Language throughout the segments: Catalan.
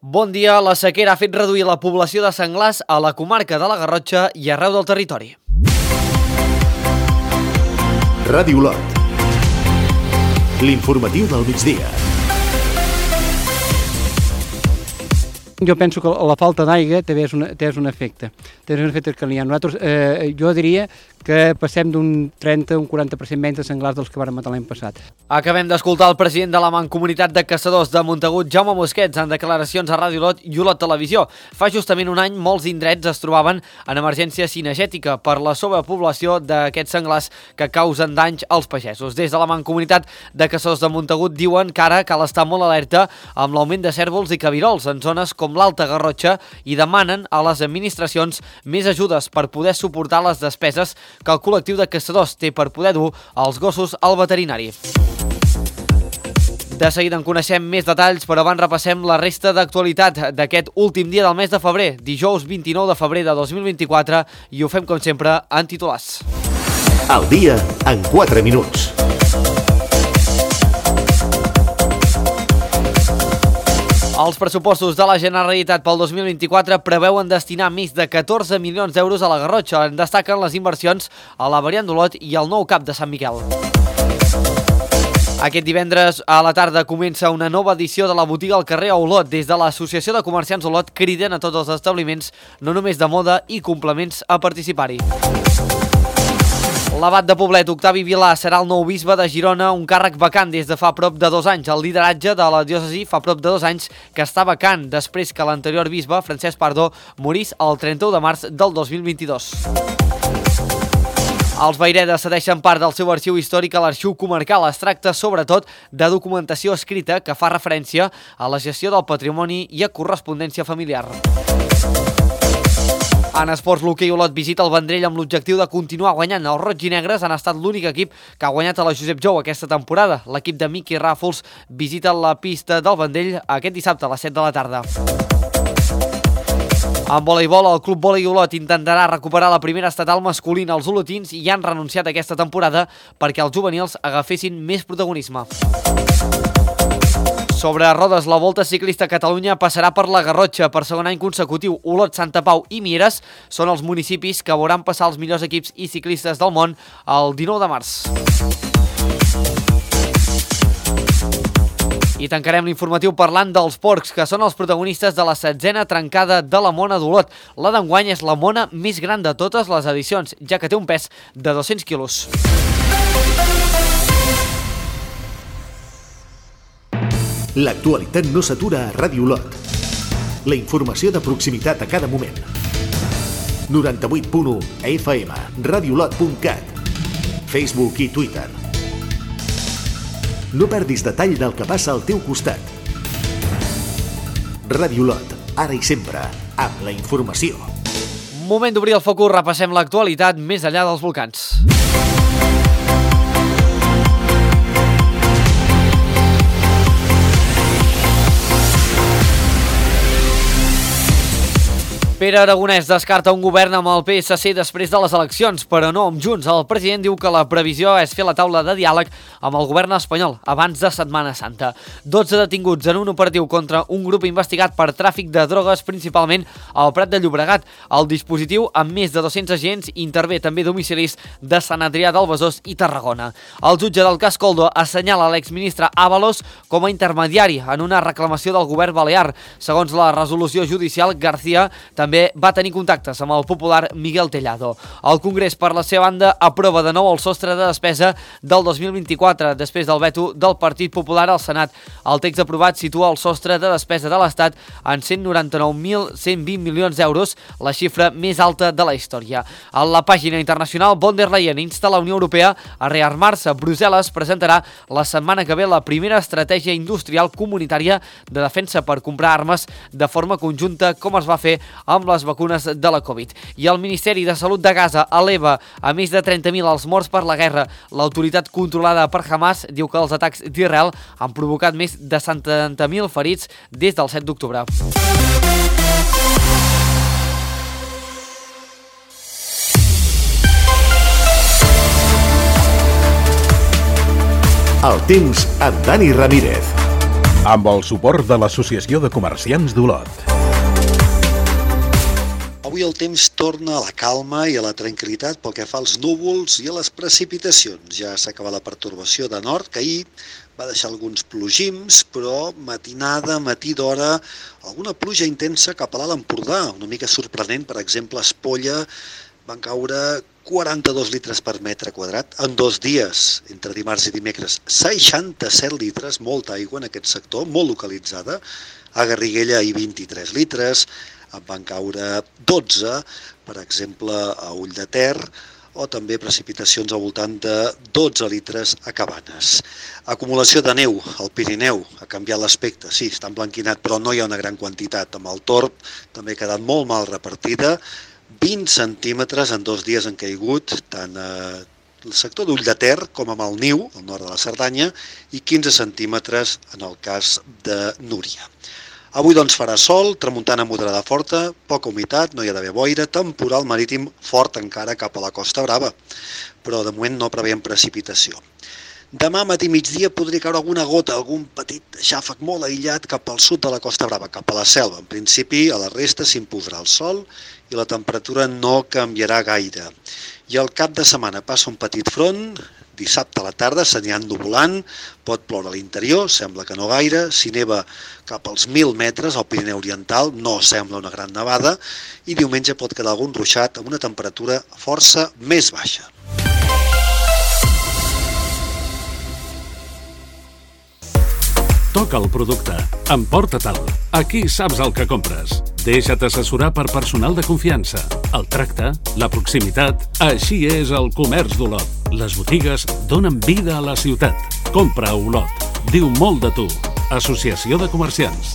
Bon dia, la sequera ha fet reduir la població de senglars a la comarca de la Garrotxa i arreu del territori. Ràdio Olot. L'informatiu del migdia. Jo penso que la falta d'aigua també és un efecte. Té un efecte que n'hi ha. Nosaltres, jo diria que passem d'un 30 a un 40% menys de senglars dels que vam matar l'any passat. Acabem d'escoltar el president de la Mancomunitat de Caçadors de Montagut, Jaume Mosquets, en declaracions a Ràdio Olot i Olot Televisió. Fa justament un any, molts indrets es trobaven en emergència cinegètica per la sobrepoblació d'aquests senglars que causen danys als pagesos. Des de la Mancomunitat de Caçadors de Montagut diuen que ara cal estar molt alerta amb l'augment de cérvols i cabirols en zones com l'Alta Garrotxa i demanen a les administracions més ajudes per poder suportar les despeses que el col·lectiu de caçadors té per poder dur els gossos al veterinari. De seguida en coneixem més detalls, però abans repassem la resta d'actualitat d'aquest últim dia del mes de febrer, dijous 29 de febrer de 2024, i ho fem com sempre en titulars. El dia en 4 minuts. Els pressupostos de la Generalitat pel 2024 preveuen destinar més de 14 milions d'euros a la Garrotxa. En destaquen les inversions a la variant d'Olot i el nou CAP de Sant Miquel. Aquest divendres a la tarda comença una nova edició de la botiga al carrer a Olot. Des de l'Associació de Comerciants Olot criden a tots els establiments, no només de moda i complements, a participar-hi. L'abat de Poblet, Octavi Vilà, serà el nou bisbe de Girona, un càrrec vacant des de fa prop de 2 anys. El lideratge de la diòcesi fa prop de 2 anys que està vacant, després que l'anterior bisbe, Francesc Pardó, morís el 31 de març del 2022. Els Vayreda cedeixen part del seu arxiu històric a l'Arxiu Comarcal. Es tracta, sobretot, de documentació escrita que fa referència a la gestió del patrimoni i a correspondència familiar. En esports, l'hoquei Olot visita el Vendrell amb l'objectiu de continuar guanyant. Els roig i negres han estat l'únic equip que ha guanyat a la Josep Jou aquesta temporada. L'equip de Miqui Ràfols visita la pista del Vendrell aquest dissabte a les 7 de la tarda. En voleibol, el Club Volei Olot intentarà recuperar la primera estatal masculina. Els olotins hi han renunciat aquesta temporada perquè els juvenils agafessin més protagonisme. Sobre rodes, la Volta Ciclista a Catalunya passarà per la Garrotxa per segon any consecutiu. Olot, Santa Pau i Mieres són els municipis que veuran passar els millors equips i ciclistes del món el 19 de març. I tancarem l'informatiu parlant dels porcs, que són els protagonistes de la 16a trencada de la Mona d'Olot. La d'enguany és la mona més gran de totes les edicions, ja que té un pes de 200 quilos. L'actualitat no s'atura a Ràdio Olot. La informació de proximitat a cada moment. 98.1 FM, radioolot.cat, Facebook i Twitter. No perdis detall del que passa al teu costat. Ràdio Olot, ara i sempre, amb la informació. Moment d'obrir el focus, repassem l'actualitat més enllà dels volcans. Pere Aragonès descarta un govern amb el PSC després de les eleccions, però no amb Junts. El president diu que la previsió és fer la taula de diàleg amb el govern espanyol abans de Setmana Santa. 12 detinguts en un operatiu contra un grup investigat per tràfic de drogues, principalment al Prat de Llobregat. El dispositiu, amb més de 200 agents, intervé també domicilis de Sant Adrià del Besòs i Tarragona. El jutge del cas Koldo assenyala l'exministre Ábalos com a intermediari en una reclamació del govern balear. Segons la resolució judicial, García també va tenir contactes amb el popular Miguel Tellado. El Congrés, per la seva banda, aprova de nou el sostre de despesa del 2024, després del veto del Partit Popular al Senat. El text aprovat situa el sostre de despesa de l'Estat en 199.120 milions d'euros, la xifra més alta de la història. A la pàgina internacional, von der Leyen insta la Unió Europea a rearmar-se. Brussel·les presentarà la setmana que ve la primera estratègia industrial comunitària de defensa per comprar armes de forma conjunta, com es va fer amb les vacunes de la Covid. I el Ministeri de Salut de Gaza eleva a més de 30.000 els morts per la guerra. L'autoritat controlada per Hamas diu que els atacs d'Israel han provocat més de 70.000 ferits des del 7 d'octubre. El temps amb Dani Ramírez. amb el suport de l'Associació de Comerciants d'Olot. Avui el temps torna a la calma i a la tranquil·litat pel que fa als núvols i a les precipitacions. Ja s'acaba la pertorbació de nord, que ahir va deixar alguns plogims, però matinada, matí d'hora, alguna pluja intensa cap a l'Alt Empordà, una mica sorprenent. Per exemple, a Espolla van caure 42 litres per metre quadrat en 2 dies, entre dimarts i dimecres. 67 litres, molta aigua en aquest sector, molt localitzada. A Garriguella hi 23 litres, en van caure 12, per exemple, a Ull de Ter, o també precipitacions al voltant de 12 litres a Cabanes. Acumulació de neu al Pirineu, ha canviat l'aspecte, sí, està emblanquinat, però no hi ha una gran quantitat. Amb el Torb també ha quedat molt mal repartida, 20 centímetres en 2 dies han caigut, tant el sector d'Ull de Ter com amb el Niu, al nord de la Cerdanya, i 15 centímetres en el cas de Núria. Avui doncs farà sol, tramuntana moderada forta, poca humitat, no hi ha d'haver boira, temporal marítim fort encara cap a la Costa Brava, però de moment no preveiem precipitació. Demà matí migdia podria caure alguna gota, algun petit xàfec molt aïllat cap al sud de la Costa Brava, cap a la selva. En principi, a la resta s'imposarà el sol i la temperatura no canviarà gaire. I al cap de setmana passa un petit front. Dissabte a la tarda s'anirà ennuvolant, pot ploure a l'interior, sembla que no gaire, si neva cap als 1.000 metres al Pirineu Oriental, no sembla una gran nevada, i diumenge pot quedar algun ruixat amb una temperatura força més baixa. Toca el producte, emporta-te'l, aquí saps el que compres. Deixa't assessorar per personal de confiança. El tracte, la proximitat, així és el comerç d'Olot. Les botigues donen vida a la ciutat. Compra a Olot. Diu molt de tu. Associació de Comerciants.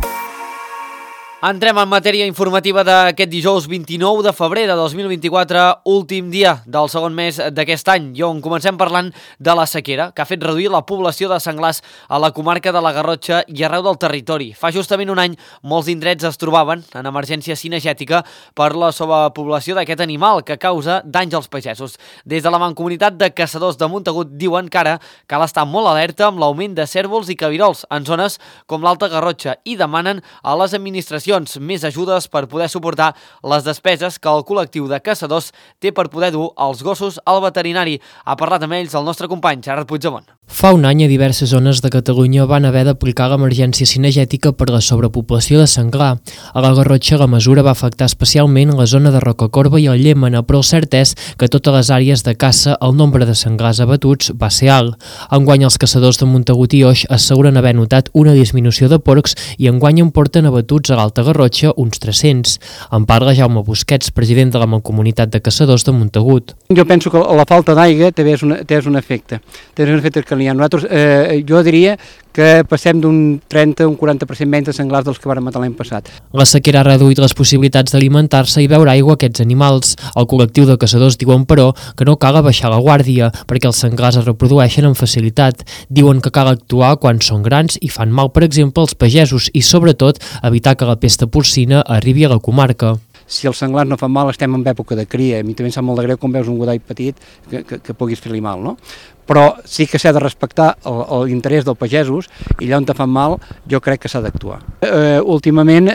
Entrem en matèria informativa d'aquest dijous 29 de febrer de 2024, últim dia del segon mes d'aquest any, i on comencem parlant de la sequera, que ha fet reduir la població de senglars a la comarca de la Garrotxa i arreu del territori. Fa justament un any, molts indrets es trobaven en emergència cinegètica per la sobrepoblació d'aquest animal que causa danys als pagesos. Des de la Mancomunitat de Caçadors de Montagut diuen que ara cal estar molt alerta amb l'augment de cérvols i cabirols en zones com l'Alta Garrotxa i demanen a les administracions més ajudes per poder suportar les despeses que el col·lectiu de caçadors té per poder dur els gossos al veterinari. Ha parlat amb ells el nostre company Gerard Puigdemont. Fa un any a diverses zones de Catalunya van haver d'aplicar l'emergència cinegètica per la sobrepoblació de senglar. A la Garrotxa la mesura va afectar especialment la zona de Rocacorba i el Llémena, però el cert és que a totes les àrees de caça el nombre de senglars abatuts va ser alt. Enguany els caçadors de Montagut i Oix asseguren haver notat una disminució de porcs i enguany en porten abatuts a l'Alta Garrotxa uns 300. En parla Jaume Busquets, president de la Mancomunitat de Caçadors de Montagut. Jo penso que la falta d'aigua té un efecte. Té un efecte que nosaltres, jo diria que passem d'un 30 a un 40% menys de senglars dels que van matar l'any passat. La sequera ha reduït les possibilitats d'alimentar-se i beure aigua a aquests animals. El col·lectiu de caçadors diuen, però, que no cal abaixar la guàrdia, perquè els senglars es reprodueixen amb facilitat. Diuen que cal actuar quan són grans i fan mal, per exemple, als pagesos i, sobretot, evitar que la pesta porcina arribi a la comarca. Si els senglars no fan mal, estem en època de cria. A mi també em sap molt de greu quan veus un godall petit que puguis fer-li mal, no? Però sí que s'ha de respectar l'interès dels pagesos i allà on te fan mal jo crec que s'ha d'actuar. Últimament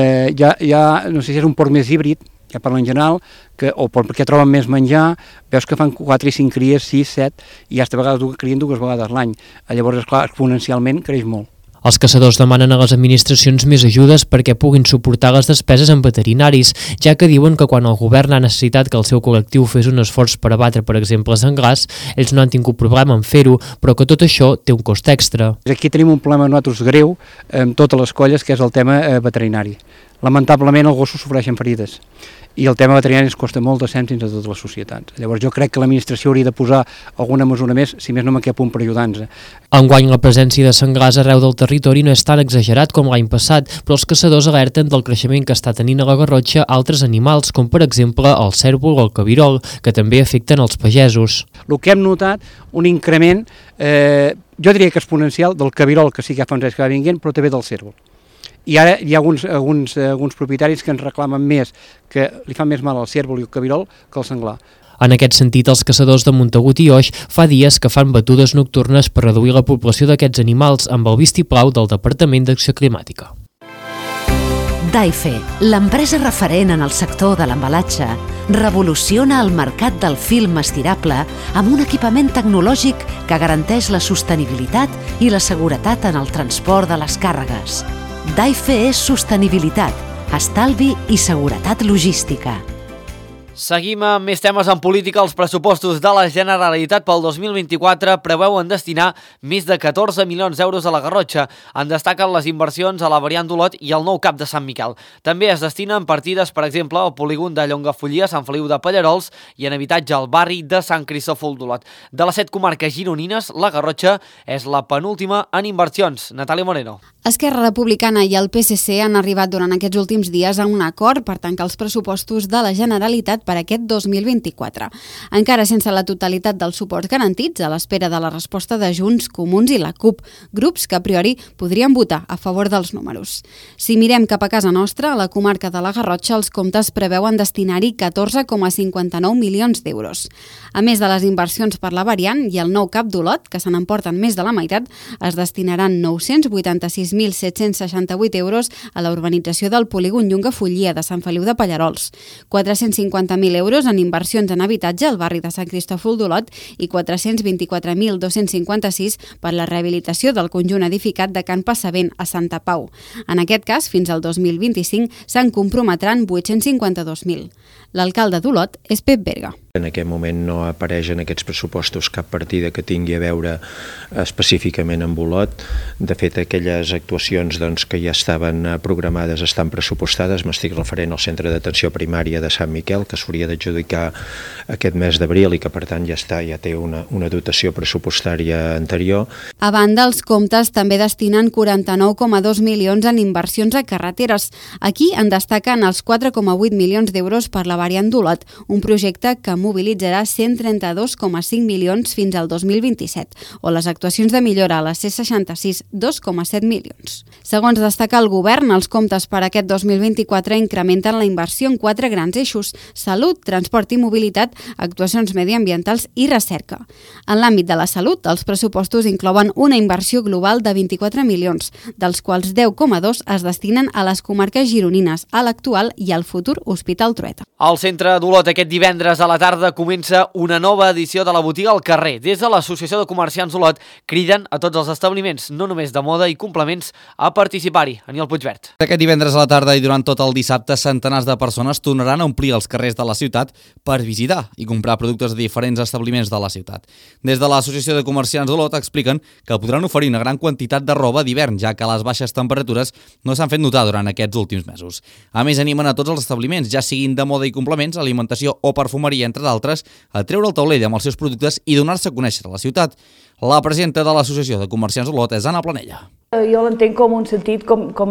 ja no sé si és un porc més híbrid, ja parlo en general, o perquè troben més menjar, veus que fan 4 i 5 cries, 6, 7, i hasta a vegades crien 2 vegades l'any. Llavors, esclar, exponencialment creix molt. Els caçadors demanen a les administracions més ajudes perquè puguin suportar les despeses en veterinaris, ja que diuen que quan el govern ha necessitat que el seu col·lectiu fes un esforç per abatre, per exemple, senglars, ells no han tingut problema en fer-ho, però que tot això té un cost extra. Aquí tenim un problema nosaltres greu amb totes les colles, que és el tema veterinari. Lamentablement els gossos sofreixen ferides i el tema veterinari ens costa molt de cèntims a totes les societats. Llavors jo crec que l'administració hauria de posar alguna mesura més, si més no me cap un per ajudar-nos. Enguany la presència de senglars arreu del territori no és tan exagerat com l'any passat, però els caçadors alerten del creixement que està tenint a la Garrotxa altres animals, com per exemple el cérvol o el cabirol, que també afecten els pagesos. El que hem notat, un increment, jo diria que exponencial, del cabirol, que sí que fa uns anys que va vinguent, però també del cérvol. I ara hi ha alguns propietaris que ens reclamen més, que li fan més mal al cérvol i al cabirol que al senglar. En aquest sentit, els caçadors de Montagut i Oix fa dies que fan batudes nocturnes per reduir la població d'aquests animals amb el vistiplau del Departament d'Acció Climàtica. Daife, l'empresa referent en el sector de l'embalatge, revoluciona el mercat del film estirable amb un equipament tecnològic que garanteix la sostenibilitat i la seguretat en el transport de les càrregues. Daife és sostenibilitat, estalvi i seguretat logística. Seguim amb més temes en política. Els pressupostos de la Generalitat pel 2024 preveuen destinar més de 14 milions d'euros a la Garrotxa. En destaquen les inversions a la variant d'Olot i al nou cap de Sant Miquel. També es destinen partides, per exemple, al polígon de Llongafollia, Sant Feliu de Pallarols i en habitatge al barri de Sant Cristòfol d'Olot. De les 7 comarques gironines, la Garrotxa és la penúltima en inversions. Natàlia Moreno. Esquerra Republicana i el PSC han arribat durant aquests últims dies a un acord per tancar els pressupostos de la Generalitat per aquest 2024. Encara sense la totalitat dels suports garantits, a l'espera de la resposta de Junts, Comuns i la CUP, grups que a priori podrien votar a favor dels números. Si mirem cap a casa nostra, a la comarca de la Garrotxa, els comptes preveuen destinar-hi 14,59 milions d'euros. A més de les inversions per la variant i el nou cap d'Olot, que se n'emporten més de la meitat, es destinaran 986.768 euros a la urbanització del polígon Llongafollia de Sant Feliu de Pallarols, 450.000 euros en inversions en habitatge al barri de Sant Cristòfol d'Olot i 424.256 per la rehabilitació del conjunt edificat de Can Passavent a Santa Pau. En aquest cas, fins al 2025 se'n comprometran 852.000. L'alcalde d'Olot és Pep Berga. En aquest moment no apareix en aquests pressupostos cap partida que tingui a veure específicament amb Olot. De fet, aquelles actuacions que ja estaven programades estan pressupostades. M'estic referent al centre d'atenció primària de Sant Miquel, que s'hauria d'adjudicar aquest mes d'abril i que, per tant, ja té una dotació pressupostària anterior. A banda, els comptes també destinen 49,2 milions en inversions a carreteres. Aquí en destaquen els 4,8 milions d'euros per la variant d'Olot, un projecte que mobilitzarà 132,5 milions fins al 2027, o les actuacions de millora a la C66, 2,7 milions. Segons destaca el govern, els comptes per aquest 2024 incrementen la inversió en 4 grans eixos: salut, transport i mobilitat, actuacions mediambientals i recerca. En l'àmbit de la salut, els pressupostos inclouen una inversió global de 24 milions, dels quals 10,2 es destinen a les comarques gironines, a l'actual i al futur Hospital Trueta. Al centre d'Olot aquest divendres a la tarda comença una nova edició de la botiga al carrer. Des de l'Associació de Comerciants d'Olot criden a tots els establiments, no només de moda i complements, a participar-hi. Aniol Puigvert. Aquest divendres a la tarda i durant tot el dissabte, centenars de persones tornaran a omplir els carrers de la ciutat per visitar i comprar productes de diferents establiments de la ciutat. Des de l'Associació de Comerciants d'Olot expliquen que podran oferir una gran quantitat de roba d'hivern, ja que les baixes temperatures no s'han fet notar durant aquests últims mesos. A més, animen a tots els establiments, ja siguin de moda i complements, alimentació o perfumeria, entre d'altres, a treure el taulell amb els seus productes i donar-se a conèixer a la ciutat. La presidenta de l'Associació de Comerciants d'Olot és Anna Planella. Jo l'entenc com un sentit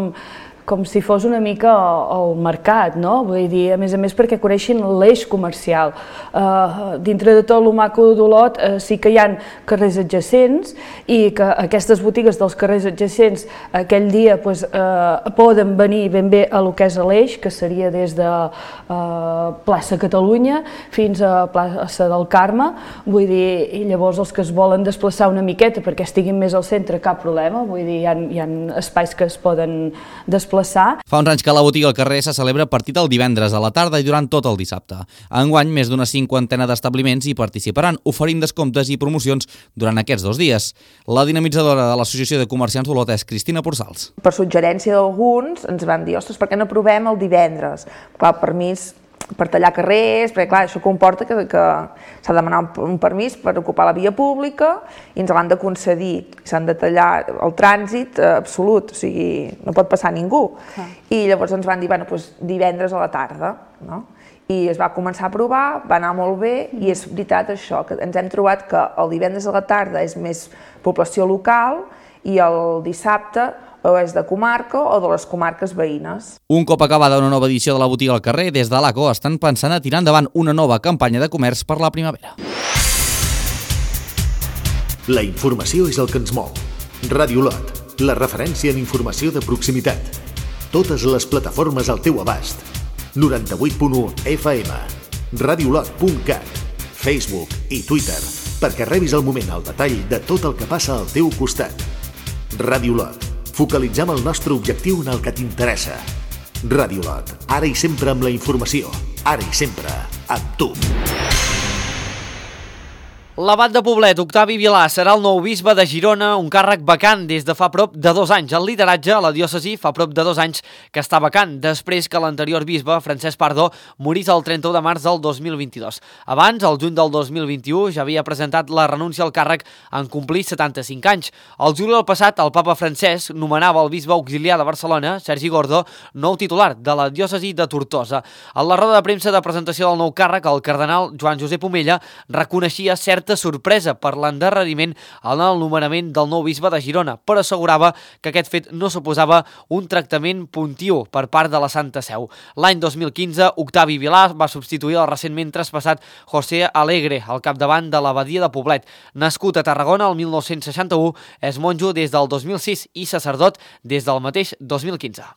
com si fos una mica el mercat, no? Vull dir, a més perquè coneixen l'eix comercial. Dintre de tot el maco d'Olot sí que hi ha carrers adjacents i que aquestes botigues dels carrers adjacents aquell dia poden venir ben bé a lo que és l'eix, que seria des de plaça Catalunya fins a plaça del Carme. Vull dir, i llavors els que es volen desplaçar una miqueta perquè estiguin més al centre, cap problema. Vull dir, hi ha espais que es poden desplaçar. Fa uns anys que la botiga al carrer se celebra a partir del divendres a la tarda i durant tot el dissabte. Enguany, més d'una 50 d'establiments hi participaran, oferint descomptes i promocions durant aquests 2 dies. La dinamitzadora de l'Associació de Comerciants d'Olot és Cristina Porsals. Per suggerència d'alguns ens van dir, ostres, per què no provem el divendres? Clar, permís per tallar carrers, perquè clar, això comporta que s'ha de demanar un permís per ocupar la via pública i ens l'han de concedir. S'han de tallar el trànsit absolut, o sigui, no pot passar ningú. I llavors ens van dir, bueno, doncs divendres a la tarda, no? I es va començar a provar, va anar molt bé i és veritat això, que ens hem trobat que el divendres a la tarda és més població local i el dissabte o és de comarca o de les comarques veïnes. Un cop acabada una nova edició de la botiga al carrer, des de l'ACO estan pensant a tirar endavant una nova campanya de comerç per la primavera. La informació és el que ens mou. Ràdio Olot, la referència en informació de proximitat. Totes les plataformes al teu abast. 98.1 FM. radiolot.cat. Facebook i Twitter perquè rebis al moment el detall de tot el que passa al teu costat. Ràdio Olot. Focalitzem el nostre objectiu en el que t'interessa. Ràdio Olot. Ara i sempre amb la informació. Ara i sempre amb tu. L'abat de Poblet, Octavi Vilà, serà el nou bisbe de Girona, un càrrec vacant des de fa prop de 2 anys. El lideratge a la diòcesi fa prop de 2 anys que està vacant, després que l'anterior bisbe, Francesc Pardo, morís el 31 de març del 2022. Abans, el juny del 2021, ja havia presentat la renúncia al càrrec en complir 75 anys. El juliol passat, el papa Francesc nomenava el bisbe auxiliar de Barcelona, Sergi Gordo, nou titular de la diòcesi de Tortosa. A la roda de premsa de presentació del nou càrrec, el cardenal Joan Josep Omella reconeixia certa sorpresa per l'endarreriment en el nomenament del nou bisbe de Girona, però assegurava que aquest fet no suposava un tractament puntiu per part de la Santa Seu. L'any 2015, Octavi Vilà va substituir el recentment traspassat José Alegre al capdavant de l'abadia de Poblet. Nascut a Tarragona el 1961, és monjo des del 2006 i sacerdot des del mateix 2015.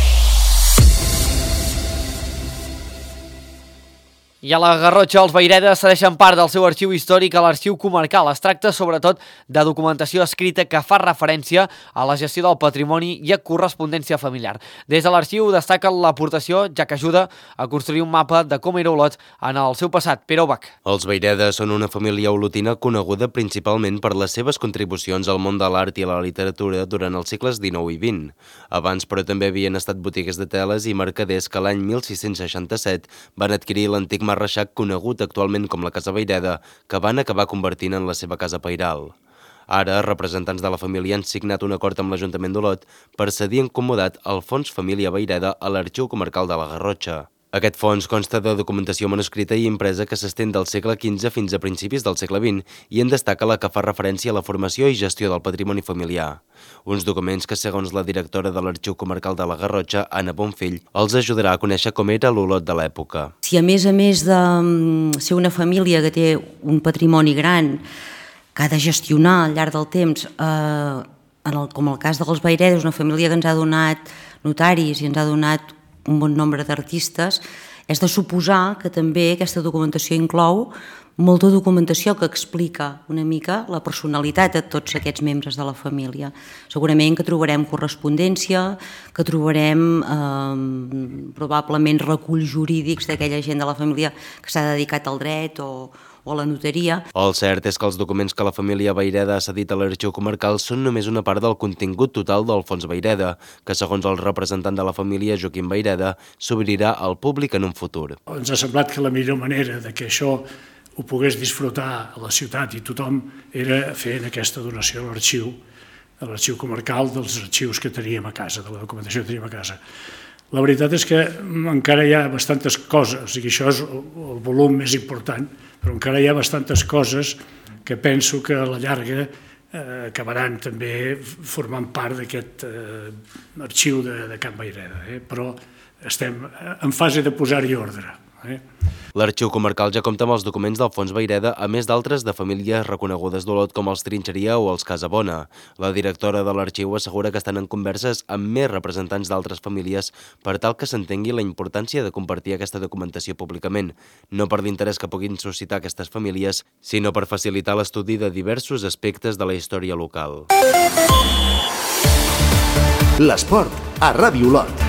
I a la Garrotxa, els Vairedes cedeixen part del seu arxiu històric a l'Arxiu Comarcal. Es tracta, sobretot, de documentació escrita que fa referència a la gestió del patrimoni i a correspondència familiar. Des de l'arxiu destaca l'aportació, ja que ajuda a construir un mapa de com era Olot en el seu passat. Pere Ubach. Els Vairedes són una família olotina coneguda principalment per les seves contribucions al món de l'art i a la literatura durant els segles XIX i XX. Abans, però, també havien estat botigues de teles i mercaders que l'any 1667 van adquirir l'antic Marreixac, conegut actualment com la Casa Vaireda, que van acabar convertint en la seva casa pairal. Ara, representants de la família han signat un acord amb l'Ajuntament d'Olot per cedir encomodat el Fons Família Vaireda a l'Arxiu Comarcal de la Garrotxa. Aquest fons consta de documentació manuscrita i impresa que s'estén del segle XV fins a principis del segle XX i en destaca la que fa referència a la formació i gestió del patrimoni familiar. Uns documents que, segons la directora de l'Arxiu Comarcal de la Garrotxa, Anna Bonfill, els ajudarà a conèixer com era l'Olot de l'època. Si a més de ser una família que té un patrimoni gran que ha de gestionar al llarg del temps, com el cas dels Vairedes, una família que ens ha donat notaris i ens ha donat un bon nombre d'artistes, és de suposar que també aquesta documentació inclou molta documentació que explica una mica la personalitat de tots aquests membres de la família. Segurament que trobarem correspondència, que trobarem probablement reculls jurídics d'aquella gent de la família que s'ha dedicat al dret o a la notaria. El cert és que els documents que la família Vaireda ha cedit a l'Arxiu Comarcal són només una part del contingut total del Fons Vaireda, que segons el representant de la família, Joaquim Vaireda, s'obrirà al públic en un futur. Ens ha semblat que la millor manera de que això ho pogués disfrutar a la ciutat i tothom era fer aquesta donació a l'Arxiu Comarcal dels arxius que teníem a casa, de la documentació que teníem a casa. La veritat és que encara hi ha bastantes coses, o sigui, això és el volum més important, però encara hi ha bastantes coses que penso que a la llarga acabaran també formant part d'aquest arxiu de Can Vaireda, però estem en fase de posar-hi ordre. L'Arxiu Comarcal ja compta amb els documents del Fons Vaireda, a més d'altres de famílies reconegudes d'Olot com els Trinxeria o els Casabona. La directora de l'arxiu assegura que estan en converses amb més representants d'altres famílies per tal que s'entengui la importància de compartir aquesta documentació públicament, no per l'interès que puguin suscitar aquestes famílies, sinó per facilitar l'estudi de diversos aspectes de la història local. L'esport a Ràdio Olot.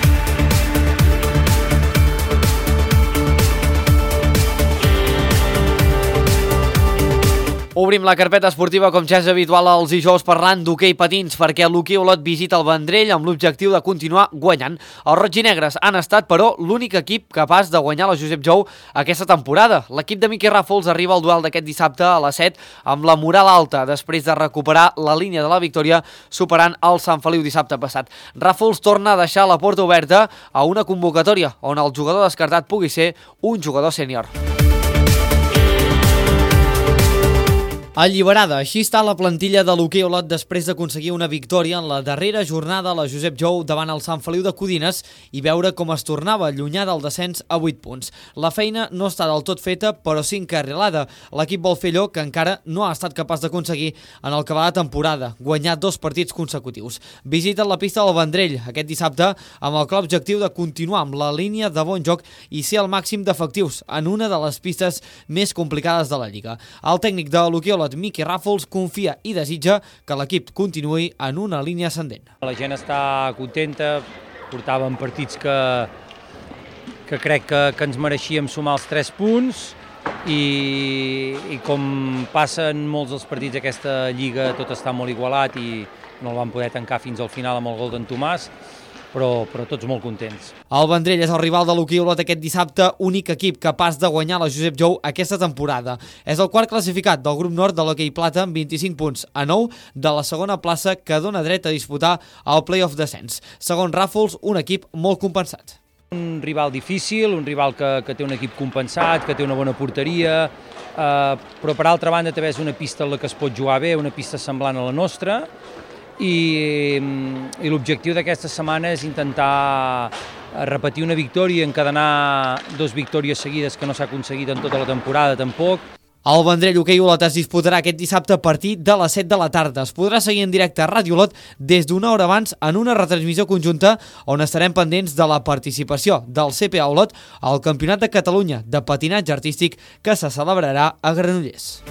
Obrim la carpeta esportiva com ja és habitual els dijous parlant d'hoquei patins perquè l'Hoquei Olot visita el Vendrell amb l'objectiu de continuar guanyant. Els roig-i-negres han estat, però, l'únic equip capaç de guanyar la Josep Jou aquesta temporada. L'equip de Miqui Ràfols arriba al duel d'aquest dissabte a les 7 amb la moral alta després de recuperar la línia de la victòria superant el Sant Feliu dissabte passat. Ràfols torna a deixar la porta oberta a una convocatòria on el jugador descartat pugui ser un jugador sènior. Alliberada, així està la plantilla de l'hoquei Olot després d'aconseguir una victòria en la darrera jornada a la Josep Jou davant el Sant Feliu de Codines i veure com es tornava allunyar del descens a 8 punts. La feina no està del tot feta, però sí encarrilada. L'equip vol fer allò que encara no ha estat capaç d'aconseguir en el que va de temporada, guanyar 2 partits consecutius. Visiten la pista del Vendrell aquest dissabte amb el clar objectiu de continuar amb la línia de bon joc i ser el màxim d'efectius en una de les pistes més complicades de la Lliga. El tècnic de l'hoquei Olot, Miqui Ràfols, confia i desitja que l'equip continuï en una línia ascendent. La gent està contenta, portàvem partits que crec que ens mereixíem sumar els 3 punts i com passa en molts dels partits d'aquesta Lliga tot està molt igualat i no el vam poder tancar fins al final amb el gol d'en Tomàs, però tots molt contents. El Vendrell és el rival de l'hoquei Olot aquest dissabte, únic equip capaç de guanyar la Josep Jou aquesta temporada. És el quart classificat del grup nord de l'hoquei plata amb 25 punts a 9 de la segona plaça que dona dret a disputar el play-off descens. Segons Ràfols, un equip molt compensat. Un rival difícil, un rival que té un equip compensat, que té una bona porteria, però per altra banda també és una pista en la que es pot jugar bé, una pista semblant a la nostra, i l'objectiu d'aquesta setmana és intentar repetir una victòria, encadenar 2 victòries seguides que no s'ha aconseguit en tota la temporada tampoc. El Vendrell hoquei Olot es disputarà aquest dissabte a partir de les 7 de la tarda. Es podrà seguir en directe a Ràdio Olot des d'una hora abans en una retransmissió conjunta on estarem pendents de la participació del CPA Olot al Campionat de Catalunya de patinatge artístic que se celebrarà a Granollers.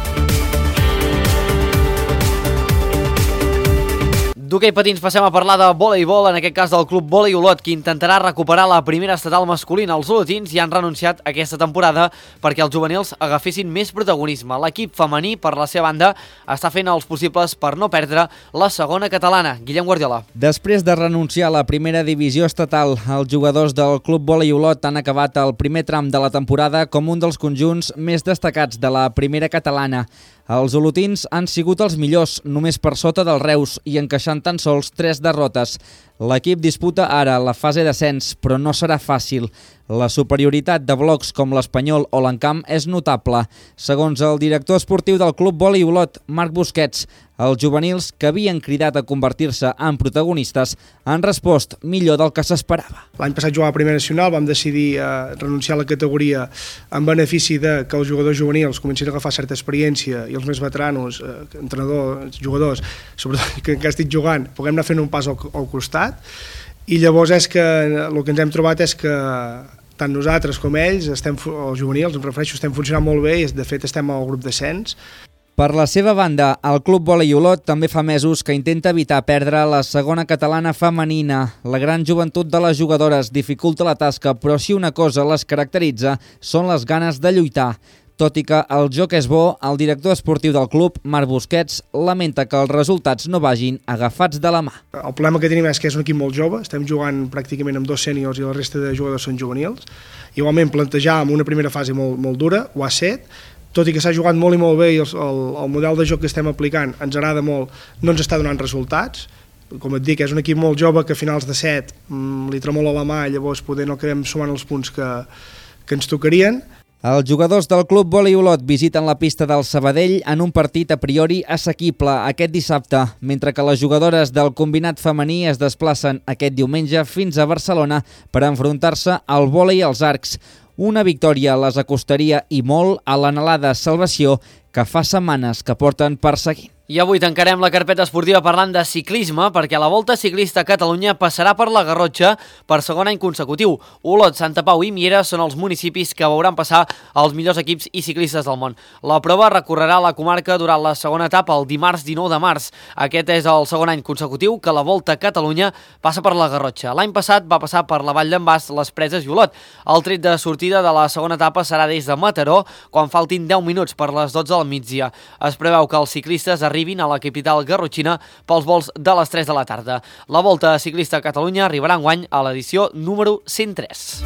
D'hoquei patins passem a parlar de voleibol, en aquest cas del club Volei Olot, que intentarà recuperar la primera estatal masculina. Els olotins ja han renunciat aquesta temporada perquè els juvenils agafessin més protagonisme. L'equip femení, per la seva banda, està fent els possibles per no perdre la segona catalana. Guillem Guardiola. Després de renunciar a la primera divisió estatal, els jugadors del club Volei Olot han acabat el primer tram de la temporada com un dels conjunts més destacats de la primera catalana. Els olotins han sigut els millors, només per sota del Reus i encaixant tan sols 3 derrotes. L'equip disputa ara la fase d'ascens, però no serà fàcil. La superioritat de blocs com l'Espanyol o l'Encamp és notable. Segons el director esportiu del club Volei Olot, Marc Busquets, els juvenils que havien cridat a convertir-se en protagonistes han respost millor del que s'esperava. L'any passat jugava a Primera Nacional, vam decidir renunciar a la categoria en benefici de que els jugadors juvenils comencin a agafar certa experiència i els més veteranos, entrenadors, jugadors, sobretot que encara estic jugant, puguem anar fent un pas al costat. I llavors és que el que ens hem trobat és que tant nosaltres com ells, els juvenils, em refereixo, estem funcionant molt bé i de fet estem al grup d'ascens. Per la seva banda, el club Volei Olot també fa mesos que intenta evitar perdre la segona catalana femenina. La gran joventut de les jugadores dificulta la tasca, però si una cosa les caracteritza són les ganes de lluitar. Tot i que el joc és bo, el director esportiu del club, Marc Busquets, lamenta que els resultats no vagin agafats de la mà. El problema que tenim és que és un equip molt jove, estem jugant pràcticament amb 2 sèniors i la resta de jugadors són juvenils. Igualment plantejàvem una primera fase molt dura, ho ha set, tot i que s'ha jugat molt i molt bé i el model de joc que estem aplicant ens agrada molt, no ens està donant resultats. Com et dic, és un equip molt jove que a finals de 7 li tremola la mà i llavors poder no acabem sumant els punts que ens tocarien. Els jugadors del club Volei Olot visiten la pista del Sabadell en un partit a priori assequible aquest dissabte, mentre que les jugadores del combinat femení es desplacen aquest diumenge fins a Barcelona per enfrontar-se al vòlei als arcs. Una victòria les acostaria i molt a l'anhelada salvació que fa setmanes que porten perseguint. I avui tancarem la carpeta esportiva parlant de ciclisme perquè la Volta Ciclista a Catalunya passarà per la Garrotxa per segon any consecutiu. Olot, Santa Pau i Miera són els municipis que veuran passar els millors equips i ciclistes del món. La prova recorrerà la comarca durant la segona etapa el dimarts 19 de març. Aquest és el segon any consecutiu que la Volta a Catalunya passa per la Garrotxa. L'any passat va passar per la Vall d'en Bas, les Preses i Olot. El tret de sortida de la segona etapa serà des de Mataró quan faltin 10 minuts per les 12 del migdia. Es preveu que els ciclistes arribin a la capital garrotxina pels vols de les 3 de la tarda. La Volta Ciclista a Catalunya arribarà enguany a l'edició número 103.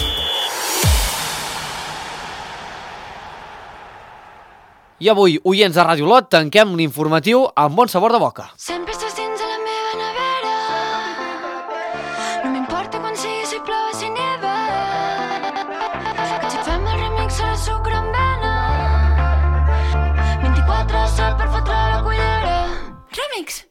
I avui, oients de Ràdio Olot, tanquem l'informatiu amb bon sabor de boca. Sempre estàs dins de la meva nevera. No m'importa quan sigui, si plou, si neva. Que si fem el remix serà sucre amb vena. 24 Remix.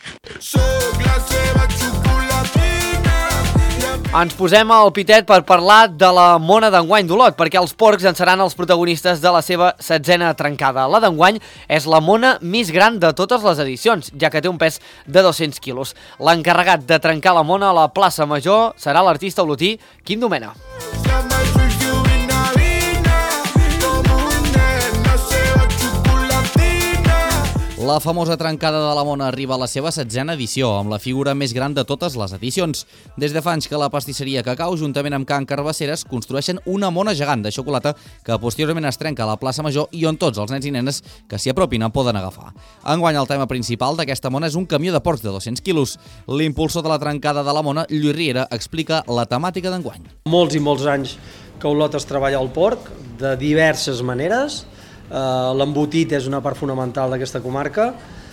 Ens posem al pitet per parlar de la mona d'enguany d'Olot, perquè els porcs en seran els protagonistes de la seva 16a trencada. La d'enguany és la mona més gran de totes les edicions, ja que té un pes de 200 quilos. L'encarregat de trencar la mona a la plaça Major serà l'artista olotí Quim Domena. La famosa trencada de la mona arriba a la seva 16a edició, amb la figura més gran de totes les edicions. Des de fa anys que la pastisseria Cacau, juntament amb Can Carbasseres, construeixen una mona gegant de xocolata que posteriorment es trenca a la plaça Major i on tots els nens i nenes que s'hi apropin en poden agafar. Enguany el tema principal d'aquesta mona és un camió de porcs de 200 quilos. L'impulsor de la trencada de la mona, Lluís Riera, explica la temàtica d'enguany. Molts i molts anys que a Olot es treballa el porc, de diverses maneres. L'embotit és una part fonamental d'aquesta comarca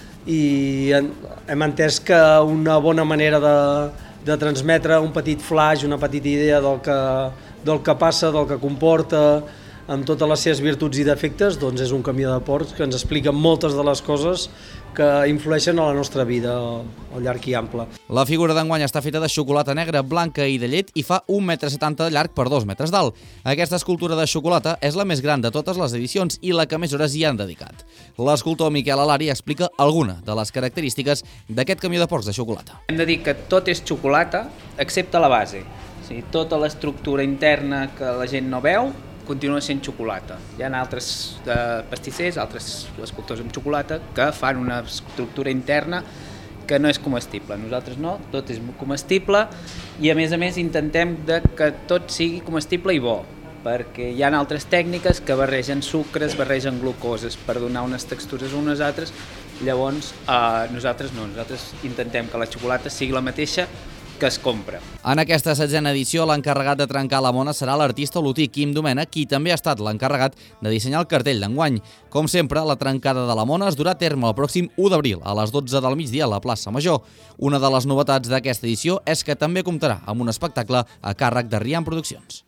i hem entès que una bona manera de transmetre un petit flash, una petita idea del que passa, del que comporta, amb totes les seves virtuts i defectes, doncs és un camió de porcs que ens explica moltes de les coses que influeixen a la nostra vida al llarg i ample. La figura d'enguany està feta de xocolata negra, blanca i de llet i fa 1,70 m de llarg per 2 metres d'alt. Aquesta escultura de xocolata és la més gran de totes les edicions i la que més hores hi han dedicat. L'escultor Miquel Alari explica alguna de les característiques d'aquest camió de porcs de xocolata. Hem de dir que tot és xocolata, excepte la base. O sigui, tota l'estructura interna que la gent no veu continua sent xocolata. Hi ha altres pastissers, altres escultors amb xocolata, que fan una estructura interna que no és comestible. Nosaltres no, tot és comestible i a més intentem que tot sigui comestible i bo, perquè hi ha altres tècniques que barregen sucres, barregen glucoses per donar unes textures a unes altres. Llavors, nosaltres no, nosaltres intentem que la xocolata sigui la mateixa que es compra. En aquesta 16a edició, l'encarregat de trencar la mona serà l'artista olotí Quim Domena, qui també ha estat l'encarregat de dissenyar el cartell d'enguany. Com sempre, la trencada de la mona es durà a terme el pròxim 1 d'abril, a les 12 del migdia a la plaça Major. Una de les novetats d'aquesta edició és que també comptarà amb un espectacle a càrrec de Rian Produccions.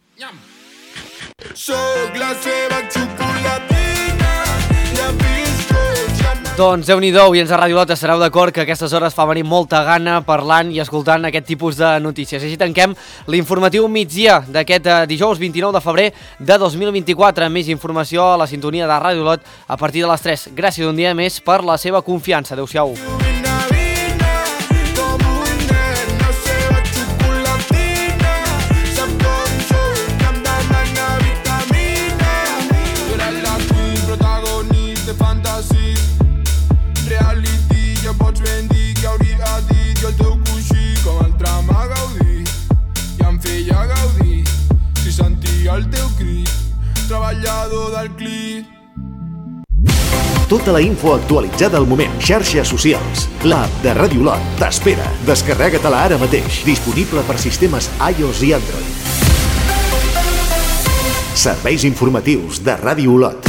Doncs Déu-n'hi-do, i ens a Ràdio Olot estareu d'acord que a aquestes hores fa venir molta gana parlant i escoltant aquest tipus de notícies. Així tanquem l'informatiu migdia d'aquest dijous 29 de febrer de 2024. Més informació a la sintonia de Ràdio Olot a partir de les 3. Gràcies un dia més per la seva confiança. Adéu-siau. Treballador del CLIT. Tota la info actualitzada al moment. Xarxes socials. L'app de Ràdio Olot t'espera. Descarrega-te-la ara mateix. Disponible per sistemes iOS i Android. Serveis informatius de Ràdio Olot.